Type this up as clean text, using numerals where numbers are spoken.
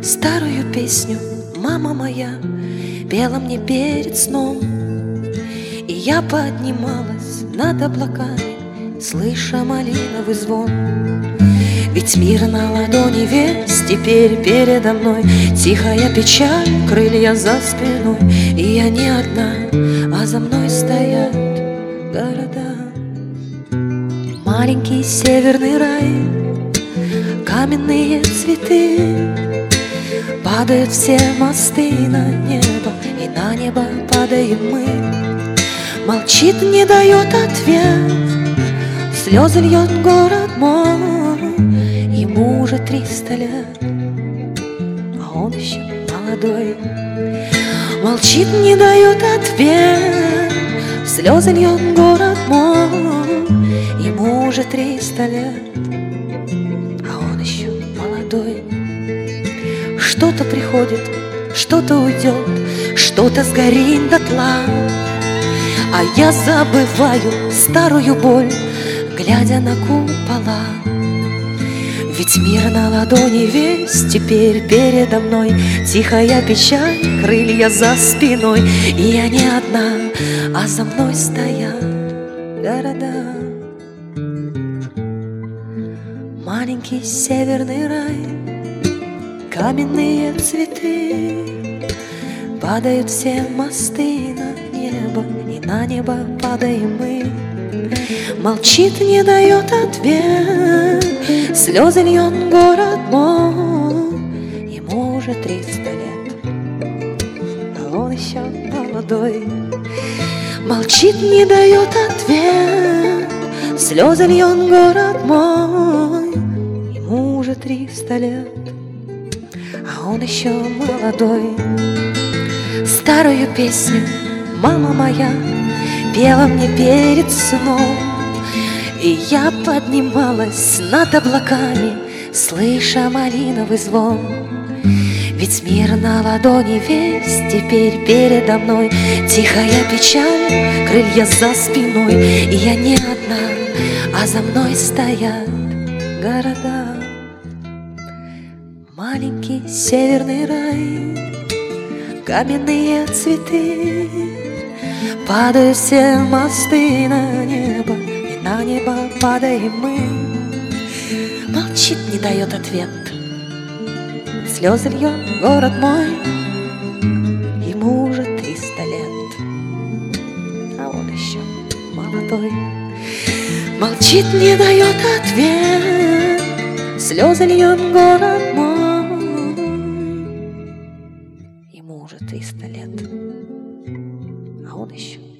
Старую песню мама моя пела мне перед сном, и я поднималась над облаками, слыша малиновый звон. Ведь мир на ладони весь теперь передо мной, тихая печаль, крылья за спиной, и я не одна, а за мной стоят города. Маленький северный рай, каменные цветы, падают все мосты на небо, и на небо падаем мы. Молчит, не дает ответ, слезы льет город мой. Ему уже 300 лет, а он еще молодой. Молчит, не дает ответ, слезы льет город мой. Ему уже 300 лет, а он еще молодой. Что-то приходит, что-то уйдет, что-то сгорит дотла, а я забываю старую боль, глядя на купола. Ведь мир на ладони весь теперь передо мной, тихая печаль, крылья за спиной, и я не одна, а за мной стоят города. Маленький северный рай, каменные цветы, падают все мосты на небо, и на небо падаем мы. Молчит, не дает ответ, слезы льет город мой. Ему уже 300 лет, а он еще молодой. Молчит, не дает ответ, слезы льет город мой. Ему уже 300 лет, а он еще молодой. Старую песню мама моя пела мне перед сном, и я поднималась над облаками, слыша малиновый звон. Ведь мир на ладони весь теперь передо мной, тихая печаль, крылья за спиной, и я не одна, а за мной стоят города. Маленький северный рай, каменные цветы, падают все мосты на небо, и на небо падаем мы. Молчит, не дает ответ, слезы льет город мой. Ему уже 300 лет, а он еще молодой. Молчит, не дает ответ, слезы льет город мой. Ему уже 300 лет, а он еще